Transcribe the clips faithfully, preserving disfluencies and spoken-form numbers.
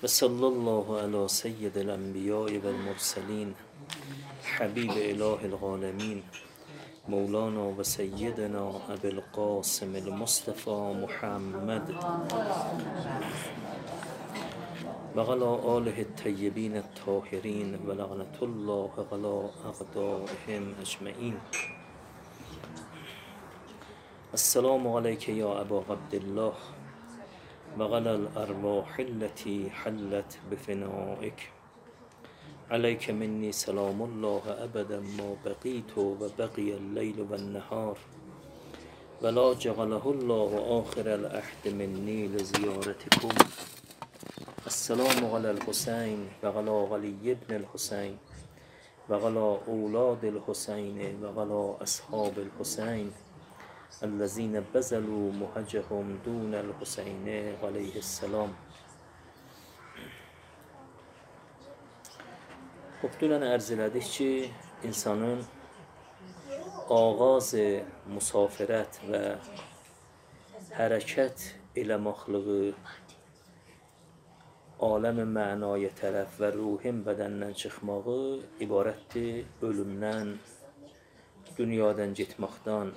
و صلی الله علی سید الانبیاء و المرسلین حبیب اله العالمین مولانا و سیدنا ابی القاسم المصطفى محمد و علی آله الطیبین الطاهرین و لعنة الله علی اعدائهم اجمعین. السلام علیک یا ابا عبدالله و علی الارواح التي حلت بفنائک. علیک منی سلام الله ابدا ما بقیت و بقی اللیل و النهار ولا جعله الله آخر العهد منی لزیارتکم. السلام علی الحسین و علی علی ابن الحسین و علی اولاد الحسین و علی اصحاب الحسین الذين بذلوا مهجهم دون الحسین علیه السلام. خب دونن عرض elədik ki, insanın ağaz musafirət və hərəkət eləmaqlığı aləm-i mənaya tərəf və ruhin bədəndən çıxmağı ibarətdir ölümdən, dünyadan getməkdən.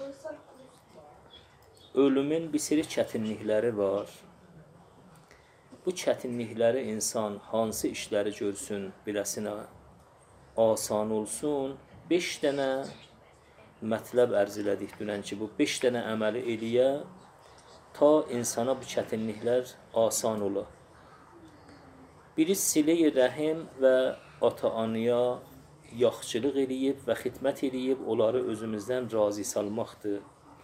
Ölümün bir sürü çətinlikləri var. Bu çətinlikləri insan hansı işləri görsün, biləsinə asan olsun. Beş dənə mətləb ərz elədik dünən ki, bu beş dənə əməli eləyə ta insana bu çətinliklər asan ola. Biri silə-i rəhim və ata-anıya yaxşılıq eləyib və xidmət eləyib, onları özümüzdən razı salmaqdır.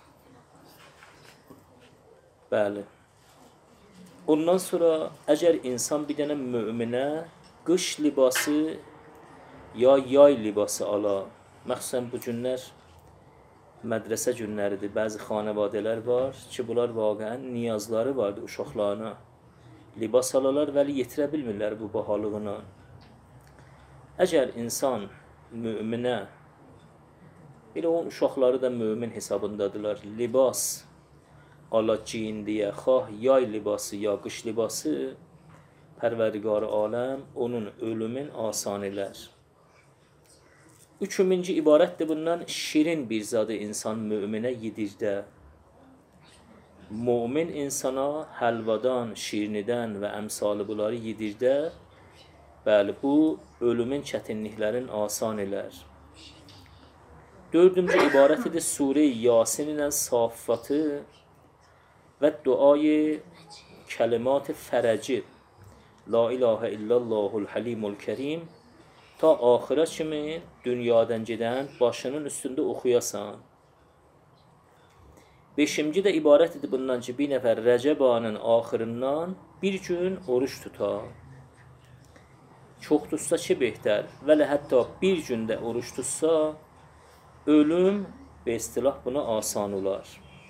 Bəli. Ondan sonra əgər insan bir dənə möminə qış libası ya yay libası ala, məxsusən bu günlər mədrəsə günləridir, bəzi xanəvadələr var ki, bunlar vaqəən niyazları vardır uşaqlarına. Libas alalar, vəli yetirə bilmirlər bu bahalığına. Əgər insan möminə, elə onun uşaqları da mömin hesabındadılar, libas ala giyindiyə, xah yay libası ya qış libası, Pərverdigar aləm onun ölümün asan elər. Üçüncü ibarətdir bundan, şirin bir zadı insan möminə yedirdə. Mömin insana həlvadan, şirnidən və əmsalı bunları yedirdə. Bəli, bu ölümün çətinliklərin asan elər. Dördüncü ibarətidir Sure-i Yasin ilə Safatı və duayı kəlimat-ı fərəci La ilahə illallahul halimul kərim ta axıra kimi dünyadan gedən başının üstündə oxuyasan. Beşinci də ibarət idi bundan ki, bir nəfər Rəcəb ayının axırından bir gün oruç tutar. Çox tutsa ki, behtər. Vələ hətta bir gündə oruç tutsa, ölüm və istilah buna asan olar.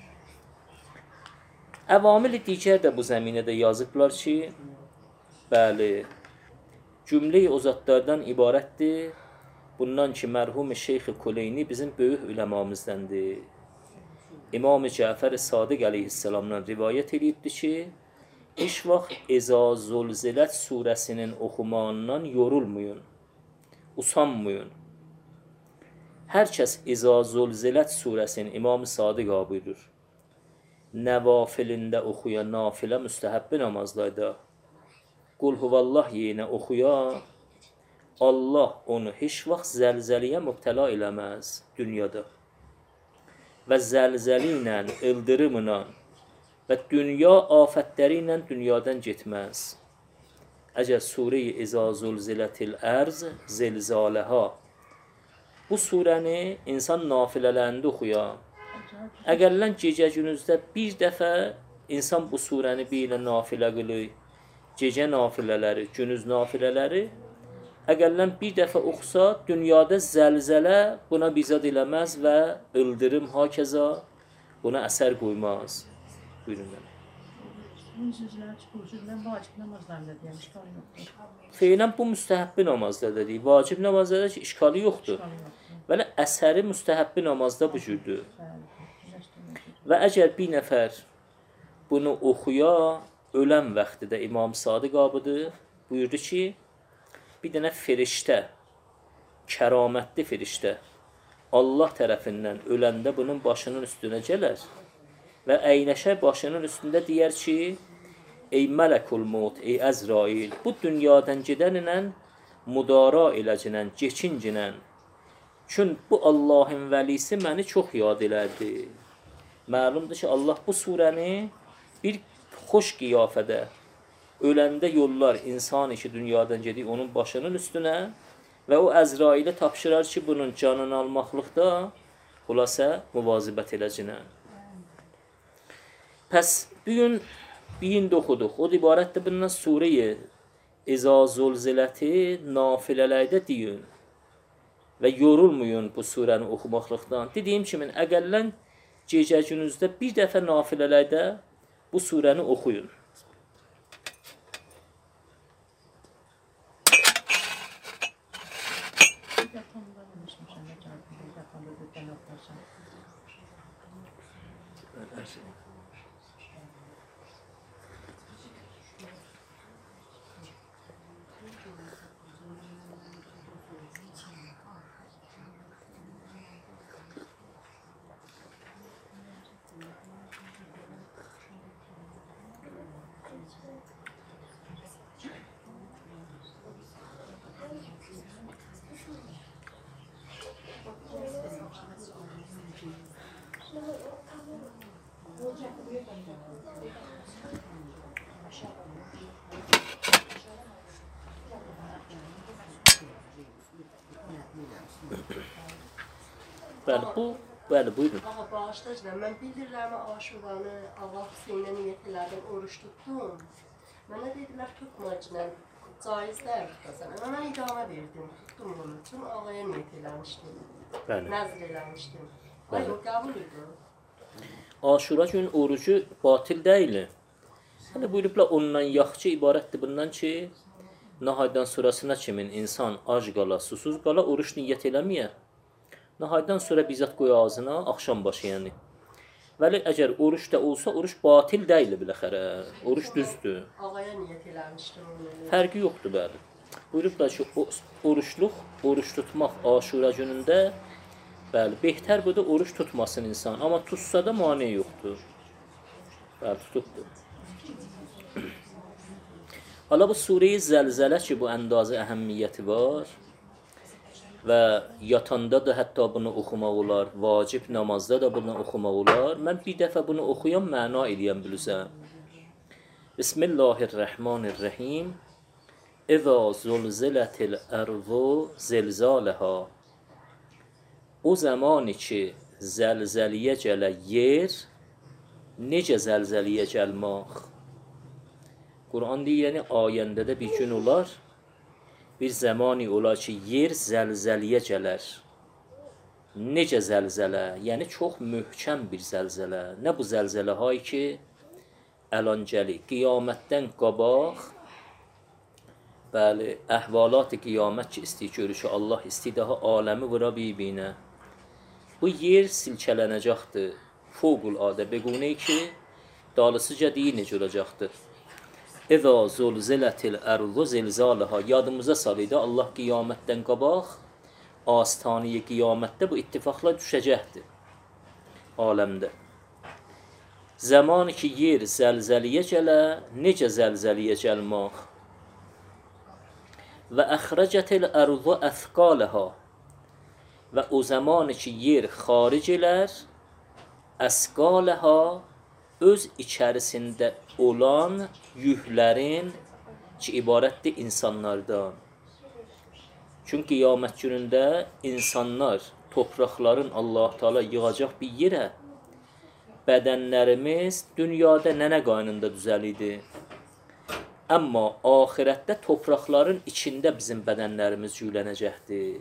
Əvamil digər də bu zəminədə yazıblar ki, bəli, cümlə-i o zatlardan ibarətdir. Bundan ki, mərhum Şeyx-i Kuleyni bizim böyük üləmamızdəndir. İmam-ı Cəfər Sadiq əleyhissalamdan rivayət edibdir ki, heç vaxt İza Zülzilət surəsinin oxumağından yorulmayın, usanmayın. Hər kəs İza Zülzilət surəsinin İmam-ı Sadiq buyurur. Nəvafilində oxuya, nafilə müstəhəbbi namazlarda Qul huvallah yenə oxuya, Allah onu heç vaxt zəlzəliyə mübtəla eləməz dünyada. Və zəlzəli ilə, ildırımla və dünya afətləri ilə dünyadan getməz. Əgər Sure-i İza Zülzilətil ərz zilzaləhə bu surəni insan nafilələrində oxuya. Əgərlən gecə günüzdə bir dəfə insan bu surəni bir ilə nafilə qılır, gecə nafilələri, günüz nafilələri, əgərlən bir dəfə oxusa, dünyada zəlzələ buna bizad eləməz və ildırım hakeza buna əsər qoymaz. Buyurun mənə. Bunun sözləri çıxır, mən vacib namazlarında deyəm, işqalı yoxdur. Feylən bu müstəhəbbi namazda deyil, vacib namazda ki, işqalı yoxdur. Vələ əsəri müstəhəbbi namazda bu cürdür. Və əgər bir nəfər bunu oxuya, ölən vaxtında İmam Sadiq abıdır, buyurdu ki, bir dənə firiştə, kəramətli firiştə Allah tərəfindən öləndə bunun başının üstünə gələr və əyləşə başının üstündə deyər ki, ey mələkul maut, ey Əzrail, bu dünyadan gedənlə müdara eləcinən, keçincinən, çün bu Allahın vəlisi məni çox yad elədi. Məlumdur ki, Allah bu surəni bir xoş qiyafədə öləndə yollar insan işi dünyadan gedir onun başının üstünə və o Əzraili tapşırar ki, bunun canını almaqlıqda xülasə müvazibət eləcinən. Pəs bugün bugün oxuduq. O ibarətdir bundan surəyi İza Zulziləti nafilələrdə deyin və yorulmayın bu surəni oxumaqlıqdan. Dediyim kimi, əqəllən gecə gününüzdə bir dəfə nafilələrdə bu surəni oxuyun. Bəli, bu, bəli, buyurun. Ağa, bağışlayacağım. Mən bildirlərimi Aşuranı, Allah Hüseynə niyyət elədim, oruç tutdum. Mənə dedilər, tutma cinən, caizlər tutasan. Amma mən idamə verdim, tutdum onun üçün, ağaya niyyət eləmişdim. Bəli. Nəzr eləmişdim. Ay, o qəbul idi. Aşura gün orucu batil deyil. Hani buyurublar, ondan yaxşı ibarətdir bundan ki, nahaydan sonrasına kimin insan ac qala, susuz qala, oruç niyyət eləməyə. Nahaydan sonra bizzat qoy ağzına, axşam başı yəni. Vəli, əgər oruç da olsa, oruç batil deyil biləxərə. Oruç düzdür. Ağaya niyyət eləmişdim onu. Fərqi yoxdur, bəli. Buyurublar ki, oruçluq, oruç tutmaq Aşura günündə, bəli, behtər budur, oruç tutmasın insan. Amma tutsa da mane yoxdur. Bəli, tutubdur. Hala bu surəyi Zəlzələ ki, bu əndazı əhəmmiyyəti var və yatanda da hətta bunu oxumaq olar, vacib namazda da bunu oxumaq olar. Mən bir dəfə bunu oxuyan, məna eləyəm bilüzəm. Bismillahirrahmanirrahim. İza zulzilətil ərzu zilzaləhə. O zamanı ki, zəlzəliyə gələ yer, necə zəlzəliyə gəlmək? Quran deyir, yəni ayəndə də bir gün olar, bir zamanı olar ki, yer zəlzəliyə gələr. Necə zəlzələ? Yəni, çox möhkəm bir zəlzələ. Nə bu zəlzələ hay ki, əlan gəlir. Qiyamətdən qabaq, bəli, əhvalat-ı qiyamət ki, istəyir görüşü, Allah istəyir daha aləmi vura bibinə. Bu yer silkələnəcəkdir. Fovqul-adə bequney ki, dalısıca deyir necə olacaqdır. İza zulzilətil ərzu zilzaləhə. Yadımıza salıydı, Allah qiyamətdən qabaq, astaniyə qiyamətdə bu ittifaqla düşəcəkdir aləmdə. Zamanı ki, yer zəlzəliyə gələ, necə zəlzəliyə gəlmək? Və əxrəcətil ərzu əthqaləhə. Və o zamanı ki, yer xaric elər, əsqaləhə, öz içərisində olan yüklərin ki, ibarətdir insanlardan. Çünki qiyamət günündə insanlar topraqların Allah Teala yığacaq bir yerə, bədənlərimiz dünyada nənə qaynında düzəlidir. Amma ahirətdə topraqların içində bizim bədənlərimiz yüylənəcəkdir.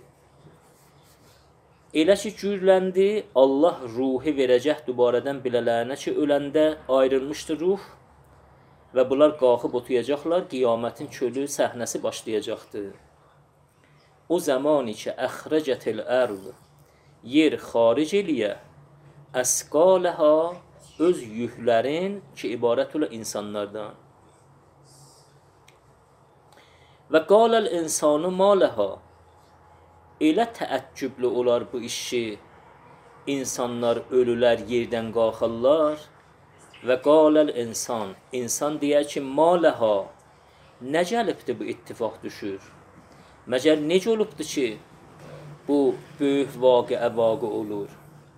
Elə ki, gürləndi, Allah ruhi verəcək dübarədən bilələrinə ki, öləndə ayrılmışdır ruh və bunlar qalxıb otuyacaqlar, qiyamətin çölü səhnəsi başlayacaqdır. O zamanı ki, əxrəcətil ərz, yer xaric eləyə, əsqaləhə, öz yüklərin ki, ibarət ola insanlardan. Və qaləl insanu malaha. Elə təəccüblü olar bu işi. İnsanlar ölülər yerdən qalxarlar. Və qaləl insan. İnsan deyər ki, malaha. Nə gəlibdir bu ittifaq düşür? Məgər necə olubdur ki, bu böyük vaqiə vaqe olur?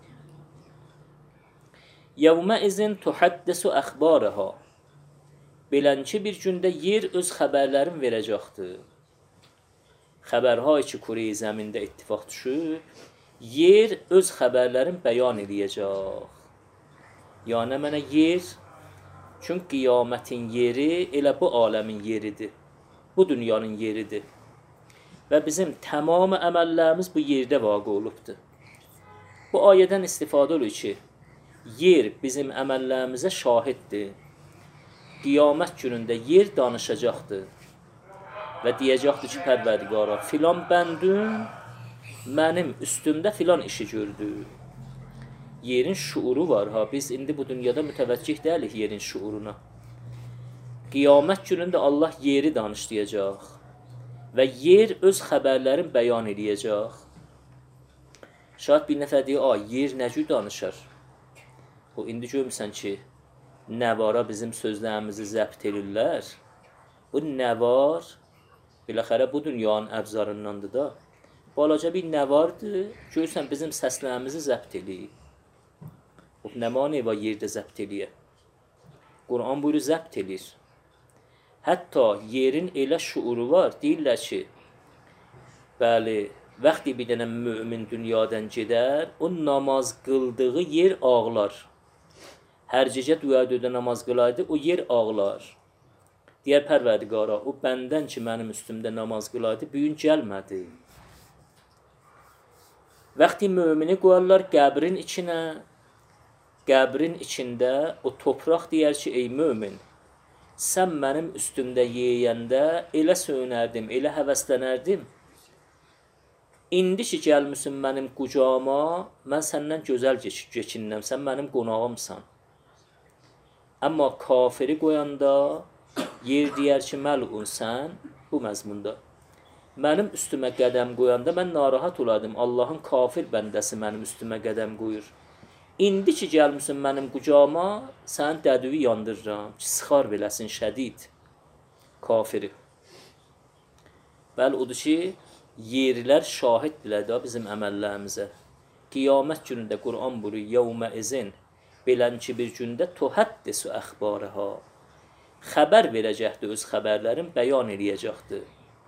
Yevmə izin tuhaddisu əxbaraha. Belənçi bir gündə yer öz xəbərlərin verəcəkdir. Xəbərhay ki, kure-i zəmində ittifaq düşüb, yer öz xəbərlərin bəyan eləyəcək. Yəni mənə yer, çünki qiyamətin yeri elə bu aləmin yeridir. Bu dünyanın yeridir. Və bizim tamamı əməllərimiz bu yerdə vaqe olubdur. Bu ayədən istifadə olur ki, yer bizim əməllərimizə şahiddir. Qiyamət günündə yer danışacaqdır. Və deyəcəkdir ki, Pərverdigara, filan bəndün mənim üstümdə filan işi gördü. Yerin şuuru var ha. Biz indi bu dünyada mütəvəccih deyilik yerin şuuruna. Qiyamət günündə Allah yeri danışlayacaq. Və yer öz xəbərlərin bəyan eləyəcək. Şayad bir nəfər deyir, a, yer necə danışır? O, indi görmüsən ki, nəvara bizim sözlərimizi zəbt edirlər. Bu nəvar, biləxərə bu dünyanın əbzarındandır da. Balaca bir nəvardır, görürsən bizim səslərimizi zəbt edir. O, nə mani var yerdə zəbt edir? Quran buyuru zəbt edir. Hətta yerin elə şuuru var, deyirlər ki, bəli, vaxtı bir dənə mümin dünyadan gedər, o namaz qıldığı yer ağlar. Hər gecə dua dödə namaz qılaydı, o yer ağlar. Deyər Pərverdigara, o bəndən ki, mənim üstümdə namaz qılaydı, bu gün gəlmədi. Vaxtı mümini qoyarlar qəbrin içinə, qəbrin içində o topraq deyər ki, ey mümin, sən mənim üstümdə yeyəndə elə söynərdim, elə həvəslənərdim. İndi ki, gəlmişsin mənim qucağıma, mən səndən gözəl keçinəm, sən mənim qonağımsan. Amma kafiri qoyanda, yer deyər ki, məlun sən, bu məzmunda. Mənim üstümə qədəm qoyanda mən narahat oladım, Allahın kafir bəndəsi mənim üstümə qədəm qoyur. İndi ki, gəlmişsin mənim qucağıma, sən dədüvi yandırıram ki, sıxar beləsin şədid kafiri. Bəli, odur ki, yerlər şahiddirlər də bizim əməllərimizə. Qiyamət günündə Quran buyurur, yevmə izin, belənçi bir gündə tuhaddisu əxbaraha. Xəbər verəcəkdir, öz xəbərlərin bəyan eləyəcəkdir.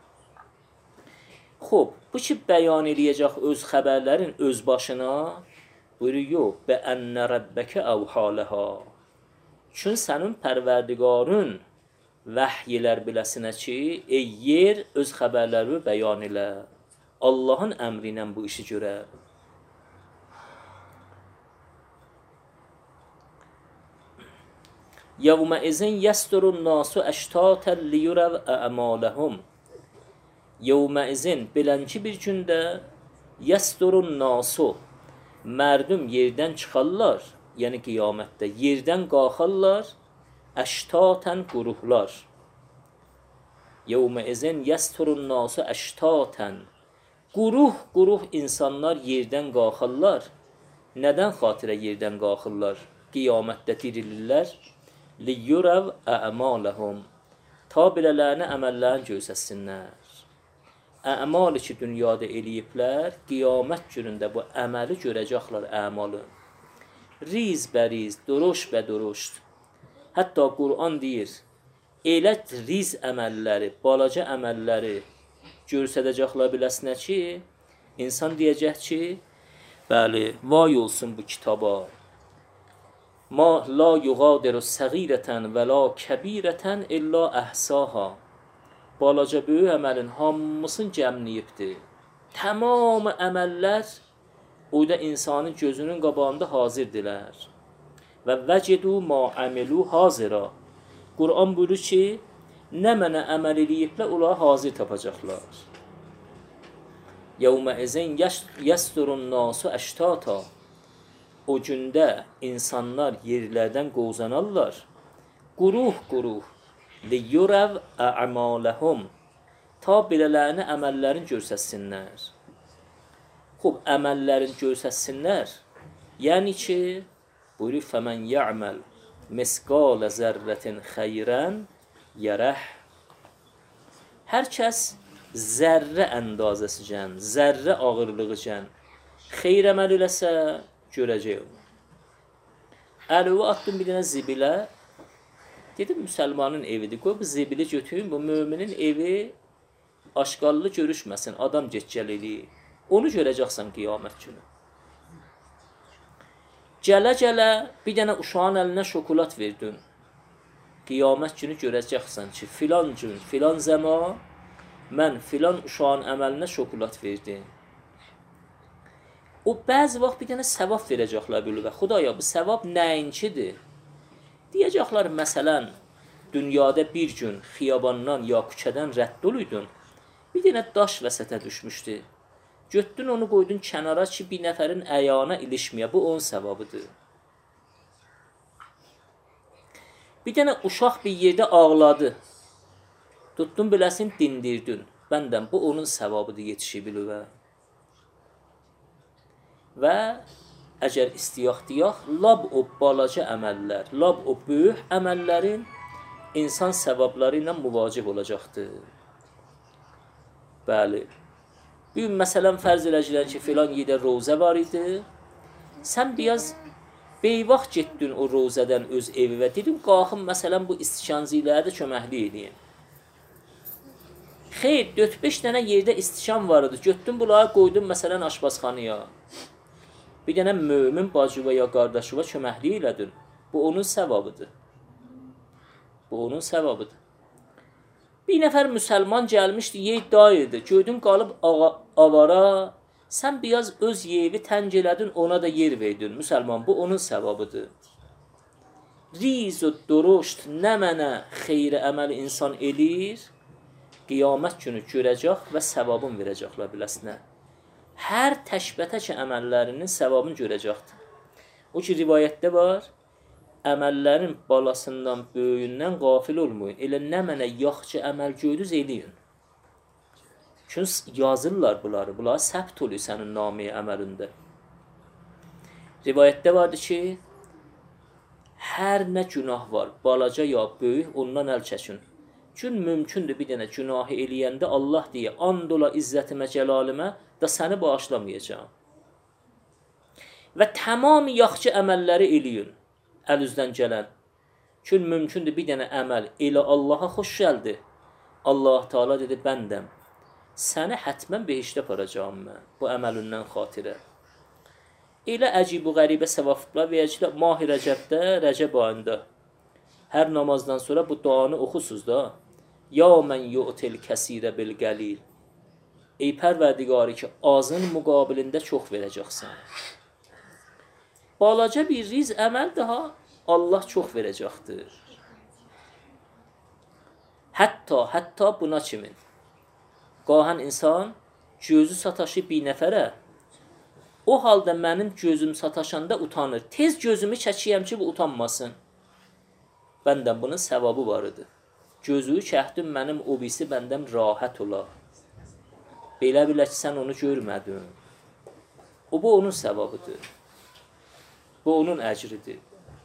Xob, bu ki, bəyan eləyəcək öz xəbərlərin öz başına, buyurur, yox, bə ənnə rəbbəkə əvhaləha. Çün sənin pərverdigarın vəhyilər biləsinə ki, ey yer öz xəbərləri bəyan elə. Allahın əmri ilə bu işi görə. Yevmə izin yəsturun nasu əştatən liyurəv ə'maləhum. Yevmə izin belənki bir gündə yəsturun nasu. Mərdum yerdən çıxarlar, yəni qiyamətdə yerdən qalxarlar, əştatən quruhlar. Yevmə izin yəsturun nasu əştatən. Quruh, quruh insanlar yerdən qalxarlar. Nədən xatirə yerdən qalxırlar? Qiyamətdə dirilirlər. Liyurəv ə'maləhum. Ta bilələrini əməllərini görsəsinlər. Əmalı ki, dünyada eləyiblər, qiyamət günündə bu əməli görəcəklər əmalı. Riz bəriz, duruş bə duruşd. Hətta Quran deyir, elə riz əməlləri, balaca əməlləri görsədəcəklər biləsinə ki, insan deyəcək ki, bəli, vay olsun bu kitaba. Ma la yuğadiru səğirətən və la kəbirətən illa əhsaha. Balaca böyük əməlin hamısını cəmləyibdir. Tamamı əməllər orada insanın gözünün qabağında hazirdirlər. Və vəcidu ma əmilu hazira. Quran buyurur ki, nə mənə əməl eləyiblər, onlar hazir tapacaqlar. Yevmə izin yəsturun nasu əştata. O gündə insanlar yerlərdən qovzanarlar. Quruh, quruh. Liyurəv ə'maləhum. ta belələrini əməllərin görsəsinlər. Xub, əməllərin görsəsinlər. Yəni ki, buyurur, fəmən ya'məl misqalə zərrətin xeyrən yərəh. Hər kəs zərrə əndazəsicən, zərrə ağırlığıcən xeyr əməl eləsə, görəcək onu. Əlövə atdım bir dənə zibilə, dedim, müsəlmanın evidir, qoy bu zibili götürün, bu müminin evi aşqallı görüşməsin, adam get-gəl eləyir. Onu görəcəksən qiyamət günü. Gələ-gələ bir dənə uşağın əlinə şokolad verdin. Qiyamət günü görəcəksən ki, filan gün, filan zaman mən filan uşağın əməlinə şokolad verdim. O bəzi vaxt bir dənə səvab verəcəklər bülübə. Xudaya, bu səvab nəyinkidir? Deyəcəklər, məsələn, dünyada bir gün xiyabandan ya küçədən rədd oluydun, bir dənə daş vəsətə düşmüşdü. Götdün onu qoydun kənara ki, bir nəfərin əyana ilişməyə. Bu onun səvabıdır. Bir dənə uşaq bir yerdə ağladı. Tutdun biləsin, dindirdin. Bəndən, bu onun səvabıdır, yetişi bilübə. Və əgər istiyaq deyək, lab o balaca əməllər, lab o böyük əməllərin insan səvabları ilə müvacib olacaqdır. Bəli. Bir məsələn, fərz eləcəklər ki, filan yerdə rozə var idi. Sən biraz beyvax getdin o rozədən öz evi və dedin, qalxın, məsələn, bu istikanzilərdə köməkli edin. Xeyr, dörd beş dənə yerdə istikan var idi. Götdün bunları qoydun, məsələn, aşbazxanaya. Bir dənə mömin bacıva ya qardaşıva köməkli elədin. Bu onun səvabıdır. Bu onun səvabıdır. Bir nəfər müsəlman gəlmişdi, yey dayıdır. Gördün, qalıb avara. Sən biraz öz yevi təng elədin, ona da yer verdin. Müsəlman, bu onun səvabıdır. Riz o duruşt nə mənə xeyri əməli insan edir, qiyamət günü görəcək və səvabını verəcəklər biləsinə. Hər təşbətək əməllərinin səvabını görəcəkdir. O ki, rivayətdə var, əməllərin balasından, böyüyündən qafil olmayın. Elə nə mənə yaxçı əməl gördünüz, eləyin. Çünki yazırlar bunları, bunları səbt oluyor sənin namiyə əməlində. Rivayətdə vardı ki, hər nə günah var, balaca ya böyük, ondan əl çəkin. Gün mümkündür bir dənə günahı eləyəndə Allah deyə, and ola izzətimə, cəlalimə da səni bağışlamayacağım. Və tamamı yaxşı əməlləri eləyin, əl üzdən gələn. Gün mümkündür bir dənə əməl elə Allaha xoş gəldi. Allah Teala dedi, bəndəm, səni hətmən behişdə aparacağım mən, bu əməlindən xatirə. Elə əcib və qəribə səvablar verəcəklər, Mah-i Rəcəbdə, Rəcəb ayında. Hər namazdan sonra bu duanı oxusuz da. Ya mən yu'til kəsirə bil qəlil. Ey pərverdigarı ki, azın müqabilində çox verəcəksən. Balaca bir riz əməl daha Allah çox verəcəkdir. Hətta, hətta buna kimin? Qahan insan gözü sataşı bir nəfərə, o halda mənim gözüm sataşanda utanır. Tez gözümü çəkiyəm ki, bu utanmasın. Bəndən bunun səvabı var idi. Gözü çəkdim mənim o birisi bəndəm rahat ola. Belə bilə ki, sən onu görmədin. O, bu onun səvabıdır. Bu onun əcridir.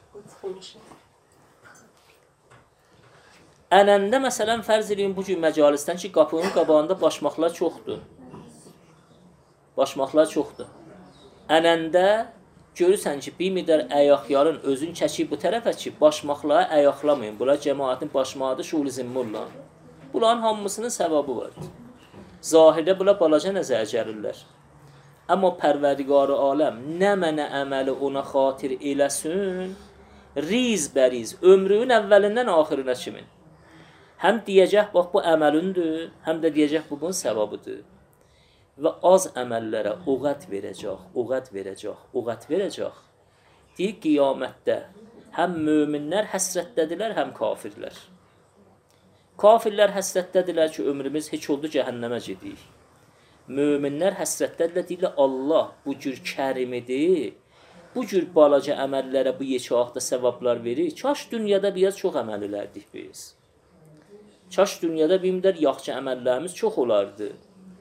Ənəndə məsələn fərz edin bu gün məcalisdən ki, qapının qabağında başmaqlar çoxdur. Başmaqlar çoxdur. Ənəndə görürsən ki, bir midar əyaqyarın özün çəkib bu tərəfə ki, başmaqları əyaqlamayın. Bunlar cəmaətin başmağıdır, şuul-i zimmurla. Bunların hamısının səvabı var. Zahirdə bunlar balaca nəzərə gəlirlər. Amma pərverdigarı aləm nə mənə əməli ona xatir eləsin, riz bəriz, ömrünün əvvəlindən axirinə kimin. Həm deyəcək, bax, bu əməlindir, həm də deyəcək, bu bunun səvabıdır. Və az əməllərə uğət verəcək, uğət verəcək, uğət verəcək. Deyir, qiyamətdə həm möminlər həsrətdədirlər, həm kafirlər. Kafirlər həsrətdədirlər ki, ömrümüz heç oldu cəhənnəmə gedik. Möminlər həsrətdədirlər, deyirlər, Allah bu cür kərimidir, bu cür balaca əməllərə bu yekə axda səvablar verir. Kaş dünyada biraz çox əməl elərdik biz. Kaş dünyada bir yaxşı əməllərimiz çox olardı.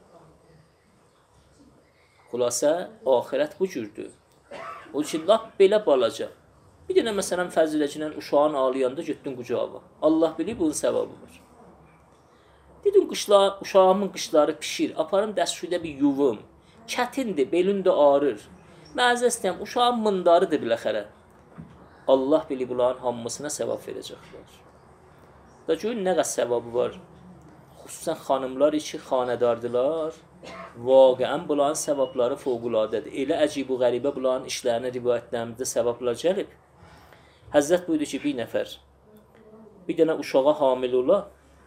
Xülasə, axirət bu cürdür. O ki, lap belə balaca. Bir dənə məsələn fəziləcilən uşağın ağlayanda getdin qucağa. Allah bilir bunun səvabı var. Dedim qışlar, uşağımın qışları pişir, aparım dəstşüdə bir yuvum. Çətindir, belin də ağrır. Məzə istəyəm, uşağın mındarıdır biləxərə. Allah bilir bunların hamısına səvab verəcəklər. Da görün nə qədər səvabı var. Xüsusən xanımlar içi xanədardılar. Vaqəən bunların səvabları fövqüladədir. Elə əcib və qəribə bunların işlərinə, rivayətlərimizdə səvablar gəlib. Həzrət buyurdu ki, bir nəfər bir dənə uşağa hamil ola.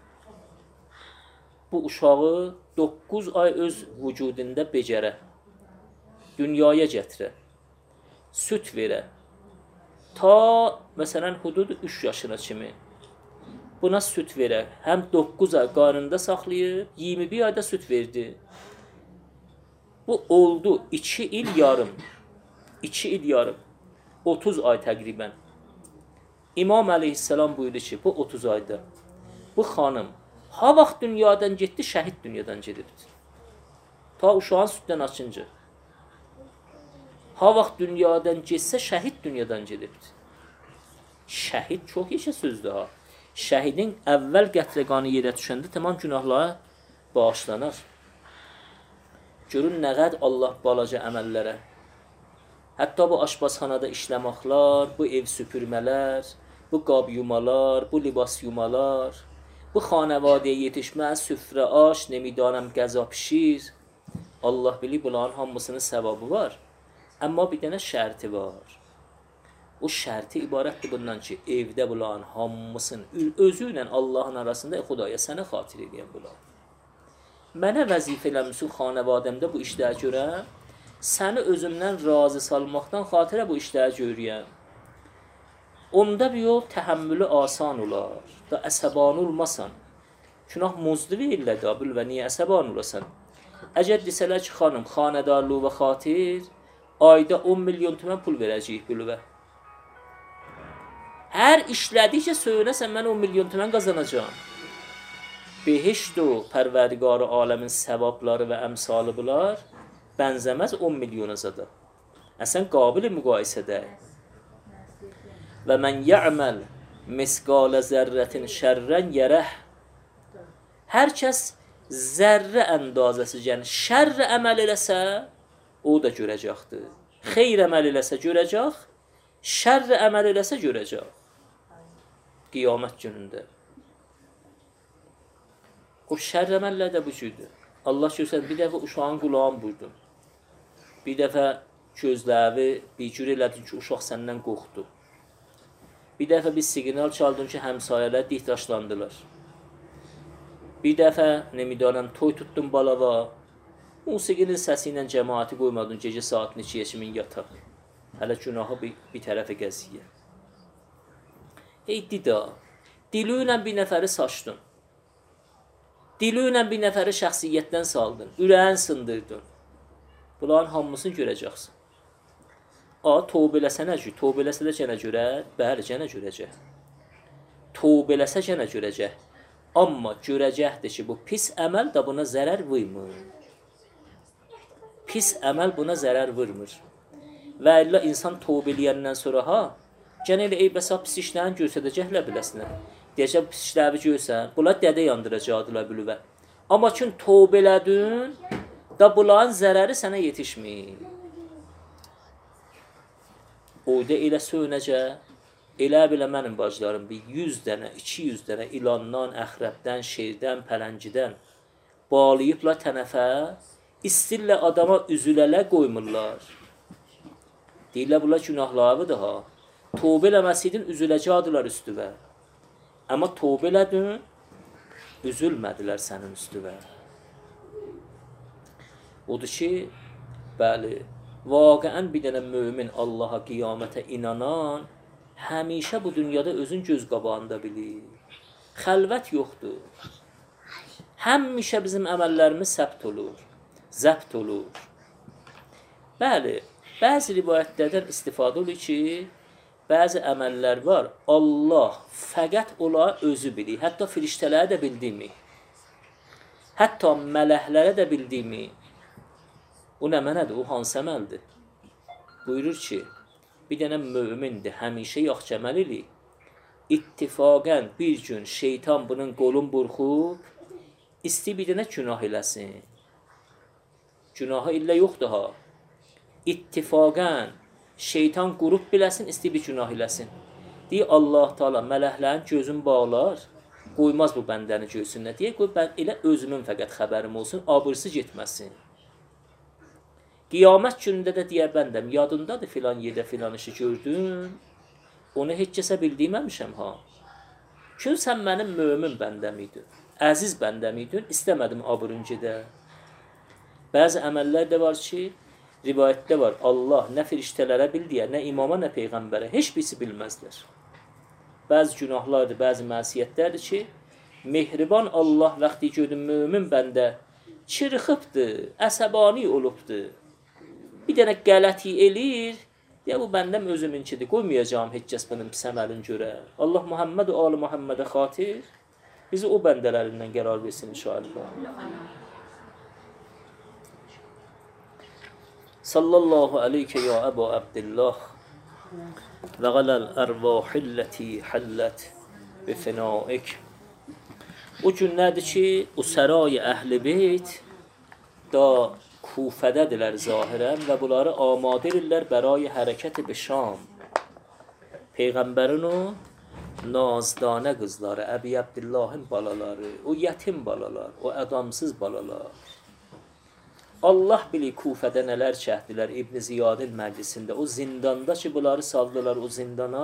Bu uşağı doqquz ay öz vücudunda becərə. Dünyaya gətirə. Süt verə. Ta, məsələn, hududu üç yaşına kimi. Buna süt verə. Həm doqquz ay qarnında saxlayıb, iyirmi bir ayda süt verdi. Bu oldu iki il yarım. iki il yarım. otuz ay təqribən. İmam əleyhissalam buyurdu ki, bu otuz ayda bu xanım ha vaxt dünyadan getdi, şəhid dünyadan gedibdi. Ta uşağın süddən açınca. Ha vaxt dünyadan getsə, şəhid dünyadan gedibdi. Şəhid çox yeşə sözdür ha. Şəhidin əvvəl qətrə qanı yerə düşəndə tamam günahlara bağışlanar. Görün nə qədər Allah balaca əməllərə. Hətta bu aşpazxanada işləməklər, bu ev süpürmələr, bu qab yumalar, bu libas yumalar, bu xanəvadəyə yetişmə, süfrə, aş, nemidanəm, qəza pişir. Allah bilir bunların hamısının səvabı var. Amma bir dənə şərti var. O şərti ibarətdir bundan ki, evdə bunların hamısını özü ilə Allahın arasında e, Xudaya sənə xatir edən bunlar. Mənə vəzifə eləmişsin xanəvadəmdə bu işləri görəm, səni özümdən razı salmaqdan xatirə bu işləri görəyəm. Onda bir yol təhəmmülü asan olar, da əsəban olmasan. Günah muzdu verirlər da, bil və niyə əsəban olasan? Əgər desələr ki, xanım, xanədarlığı və xatir, ayda on milyon tümən pul verəcəyik bülüvə. Hər işlədikcə söylənəsən, mən on milyon tümən qazanacağım. Behişt o pərverdigarı aləmin səvabları və əmsalı bunlar bənzəməz on milyona zada. Əsən qabil müqayisədə. Və mən yə'məl misqalə zərrətin şərrən yərəh. Hər kəs zərrə əndazəsi, yəni şərrə əməl eləsə, o da görəcəkdir. Xeyr əməl eləsə görəcək, şərrə əməl eləsə görəcək. Qiyamət günündə. O şərrə əməllər də bu cürdür. Allah görsədir, bir dəfə uşağın qulağını vurdun. Bir dəfə gözləvi bir cür elədin ki, uşaq səndən qorxdu. Bir dəfə bir siqnal çaldın ki, həmsayələr dihdaşlandılar. Bir dəfə, nemidanəm, toy tutdun balava, musiqinin səsi ilə cəmaati qoymadın gecə saat neçəyə kimin yataq. Hələ günahı bir, bir tərəfə gəziyə. Ey dida, dili ilə bir nəfəri saçdın. Dili ilə bir nəfəri şəxsiyyətdən saldın, ürəyin sındırdın. Bunların hamısını görəcəksin. A, tövbə eləsə nə cür? Tövbə eləsə də cənə görə, bəli, cənə görəcək. Tövbə eləsə cənə görəcək. Amma görəcəkdir ki, bu pis əməl də buna zərər vurmur. Pis əməl buna zərər vurmur. Və illə insan tövbə eləyəndən sonra, ha, gənə elə ey bəsə pis işlərini görsədəcəklər biləsinə. Deyəcək, pis işləri görsən, bunlar dədə yandıracaqdılar bülüvə. Amma ki, tövbə elədin, da bunların zərəri sənə yetişmir. Oyda elə söynəcə, elə bilə mənim bacılarım bir yüz dənə, iki yüz dənə ilandan, əxrəbdən, şerdən, pələngidən bağlayıblar tənəfə, istirlə adama üzülələ qoymurlar. Deyirlər, bunlar günahlarıdır ha. Tövbə eləməsiydin, üzüləcəkdilər üstüvə. Amma tövbə elədin, üzülmədilər sənin üstüvə. Odur ki, bəli, vaqəən bir dənə mömin Allaha qiyamətə inanan, həmişə bu dünyada özün göz qabağında bilir. Xəlvət yoxdur. Həmişə bizim əməllərimiz səbt olur, zəbt olur. Bəli, bəzi rivayətlərdən istifadə olur ki, bəzi əməllər var, Allah fəqət ola özü bilir. Hətta firiştələri də bildiyimi, hətta mələklərə də bildiyimi. O nə mənədir? O hansı əməldir? Buyurur ki, bir dənə mömindir, həmişə yaxşı əməl eləyir. İttifaqən bir gün şeytan bunun qolun burxub, istəyir bir dənə günah eləsin. Günahı illə yoxdur ha. İttifaqən şeytan qurub biləsin, istəyir bir günah eləsin. Deyir, Allah Taala mələklərin gözün bağlar, qoymaz bu bəndəni görsünlər. Deyir, qoy mən elə özümün fəqət xəbərim olsun, abırsı getməsin. Qiyamət günündə də deyər bəndəm, yadındadır filan yerdə filan işi gördün, onu heç kəsə bildirməmişəm ha. Çünki sən mənim mömin bəndəm idin, əziz bəndəm idin, istəmədim abırın gedə. Bəzi əməllər də var ki, rivayətdə var, Allah nə firiştələrə bildiyə, nə imama, nə peyğəmbərə, heç birisi bilməzlər. Bəzi günahlardır, bəzi məsiyyətlərdir ki, mehriban Allah vaxtı gördün mömin bəndə çırxıbdır, əsəbani olubdur. Bir dənə qələti eləyir, deyə bu bəndəm özümünkidir, qoymayacağım heç kəs bunun pis əməlini görə. Allah Muhammed və Ali Muhammedə xatir bizi o bəndələrindən qərar versin inşallah. Sallallahu aleyke ya Əbu Abdillah və qaləl ərvahilləti həllət bi fənaik. O günlərdir ki, o səray əhl-i beyt da Kufədədirlər zahirən və bunları amadirlər bəray hərəkət bi Şam. Peyğəmbərin o nazdanə qızları, Əbi Abdillahın balaları, o yetim balalar, o adamsız balalar. Allah bilir Kufədə nələr çəkdilər İbn Ziyadın məclisində. O zindanda ki, bunları saldılar o zindana.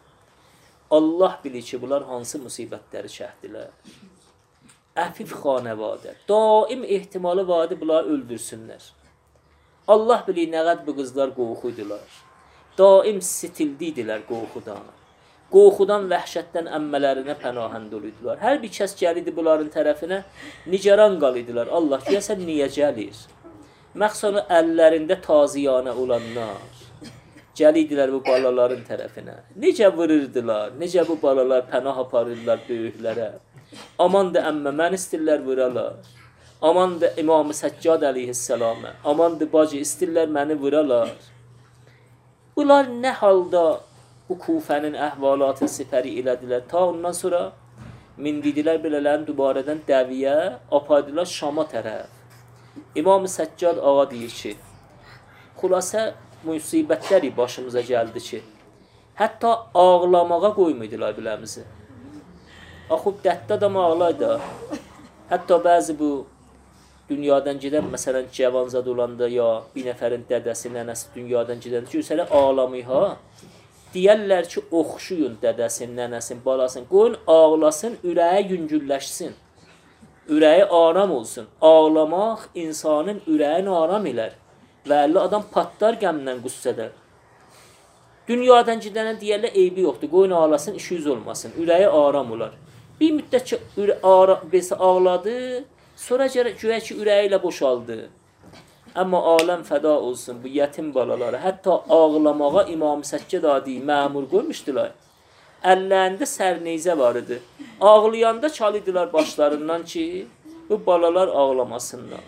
Allah bilir ki, bunlar hansı musibətləri çəkdilər. Əfif xanəvadə. Daim ehtimalı vardı bunları öldürsünlər. Allah bilir nə qədər bu qızlar qorxuydular. Daim sitildidilər qorxudan. Qorxudan, vəhşətdən əmmələrinə pənahənd oluydular. Hər bir kəs gəlidi bunların tərəfinə nigaran qalıydılar. Allah deyəsən niyə gəlir? Məxsonu əllərində taziyanə olanlar gəlidilər bu balaların tərəfinə. Necə vururdular, necə bu balalar pənah aparırlar böyüklərə. Aman da əmmə, mən istirlər vuralar. Aman da İmam-ı Səccad əleyhissalamə. Aman da bacı, istirlər məni vuralar. Bunlar nə halda bu Kufənin əhvalatını sipəri elədilər. Ta ondan sonra mindidilər belələrin dubarədən dəviyə, apardılar Şama tərəf. İmam-ı Səccad ağa deyir ki, xülasə müsibətləri başımıza gəldi ki, hətta ağlamağa qoymuydular biləmizi. Axıb dəttə adam ağlaydı. Hətta bəzi bu dünyadan gedən, məsələn, cavanzad olanda ya bir nəfərin dədəsi, nənəsi dünyadan gedəndə görsələ ağlamayı ha. Deyərlər ki, oxşuyun dədəsin, nənəsin, balasın, qoyun ağlasın, ürəyi yüngülləşsin. Ürəyi aram olsun. Ağlamaq insanın ürəyini aram elər. Və əlli adam patlar qəmdən, qüssədən. Dünyadan gedənə deyərlər, eybi yoxdur, qoyun ağlasın, işi yüz olmasın, ürəyi aram olar. Bir müddət ki, birisi ağladı, sonra güya ki, ürəyi ilə boşaldı. Amma aləm fəda olsun bu yetim balaları. Hətta ağlamağa İmam-ı Səccad adi məmur qoymuşdular. Əllərində sərneyzə var idi. Ağlayanda çalıdılar başlarından ki, bu balalar ağlamasınlar.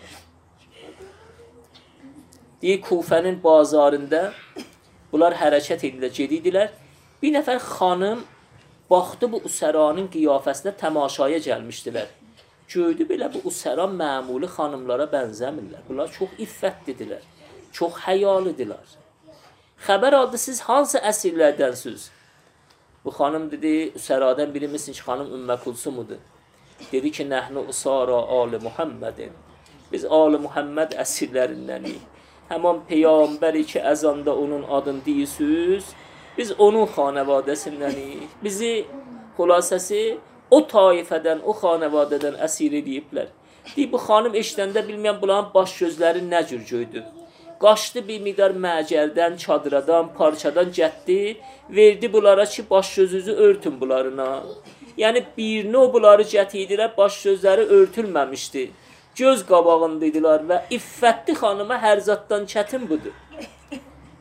Deyir, Kufənin bazarında bunlar hərəkət edirlər, gedidilər. Bir nəfər xanım baxdı bu Usəranın qiyafəsinə təmaşaya gəlmişdilər. Gördü belə bu Usəra məmuli xanımlara bənzəmirlər. Bunlar çox iffətlidirlər, çox həyalıdırlar. Xəbər aldı, siz hansı əsirlərdənsiniz? Bu xanım dedi, Usəradan bilirmişsin ki, xanım Ümmə Kulsumudur. Dedi ki, nəhnu usara Ali Muhammedin. Biz Ali Muhammed əsirlərindənik. Həman peyğəmbəri ki, əzanda onun adını deyirsiniz, biz onun xanəvadəsindənik. Bizi xülasəsi o taifədən, o xanəvadədən əsir ediblər. Deyir, bu xanım eşidəndə bilməyən bunların baş gözləri nə cür göydü. Qaçdı bir miqdar məcəldən, çadıradan, parçadan gətdi, verdi bunlara ki, baş gözünüzü örtün bunlarına. Yəni, birini o bunları gətirdilər, baş gözləri örtülməmişdi. Göz qabağındaydılar və iffətli xanıma hər zatdan çətin budur.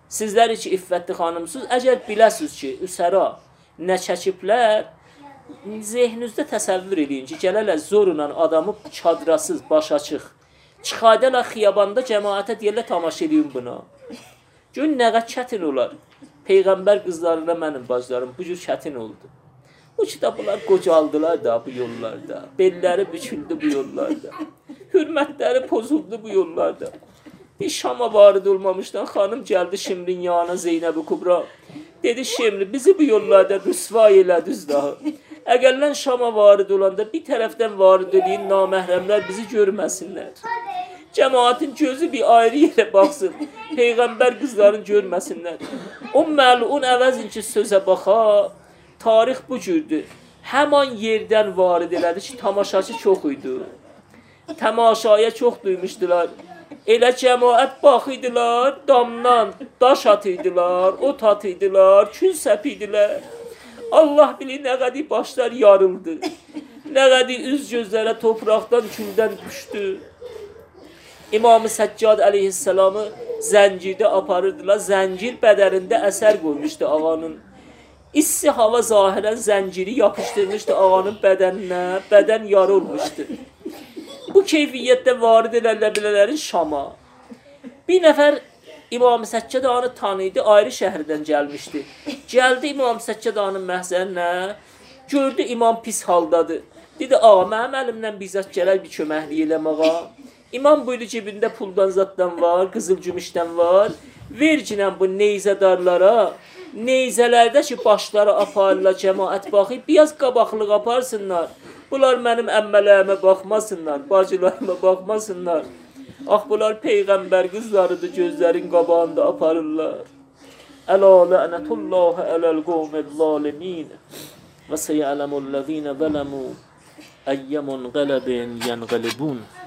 Sizlər ki, iffətli xanımsınız, əgər biləsiniz ki, üsəra nə çəkiblər, zehninizdə təsəvvür edin ki, gələrlər zorla adamı çadrasız, baş açıq, çıxadələr xiyabanda cəmaətə deyərlər, tamaşa edin buna. Gün nə qədər çətin olar. Peyğəmbər qızlarına mənim bacılarım bu cür çətin oldu. Bu kitablar qocaldılar da bu yollarda. Belləri büküldü bu yollarda. Hürmətləri pozuldu bu yollarda. Bir Şama varid olmamışdan xanım gəldi Şimrin yanına Zeynəb-i Kubra. Dedi Şimri bizi bu yollarda rüsva elədiniz daha. Əgərlən Şama varid olanda bir tərəfdən varid edin naməhrəmlər bizi görməsinlər. Cəmaətin gözü bir ayrı yerə baxsın. Peyğəmbər qızların görməsinlər. O məlun əvəzin ki sözə baxa. Tarix bu cürdür. Həman yerdən varid elədi ki, tamaşaçı çox idi. Təmaşaya çox duymuşdular. Elə cəmaət baxıydılar, damdan daş atıydılar, ot atıydılar, kül səpiydilər. Allah bilir nə qədər başlar yarıldı. Nə qədər üz gözlərə topraqdan, küldən düşdü. İmam-ı Səccad əleyhisselamı zəncirdə aparırdılar. Zəncir bədərində əsər qoymuşdu ağanın. İssi hava zahirən zənciri yapışdırmışdı ağanın bədəninə, bədən yarı olmuşdu. Bu keyfiyyətdə varid eləbilələrin Şama. Bir nəfər İmam-ı Səccad ağanı tanıydı, ayrı şəhərdən gəlmişdi. Gəldi İmam-ı Səccad ağanın məhzərinə, gördü imam pis haldadır. Dedi, ağa, mənim əlimdən bizzat gələr bir köməklik eləm ağa. İmam buyurdu cibində puldan zaddan var, qızıl gümüşdən var. Vercinən bu neyzədarlara, neyzələrdə ki başları aparırlar, cəmaət baxıb, biraz qabaqlıq aparsınlar. Bunlar mənim əmmələyimə baxmasınlar, bacılarıma baxmasınlar. Ax, bunlar Peyğəmbər qızlarıdır, gözlərin qabağında aparırlar. Ələ lə'nətullahi ələl qovməl zalimin və seyələmullezine zələmu əyyəmun qələbin yənqəlibun.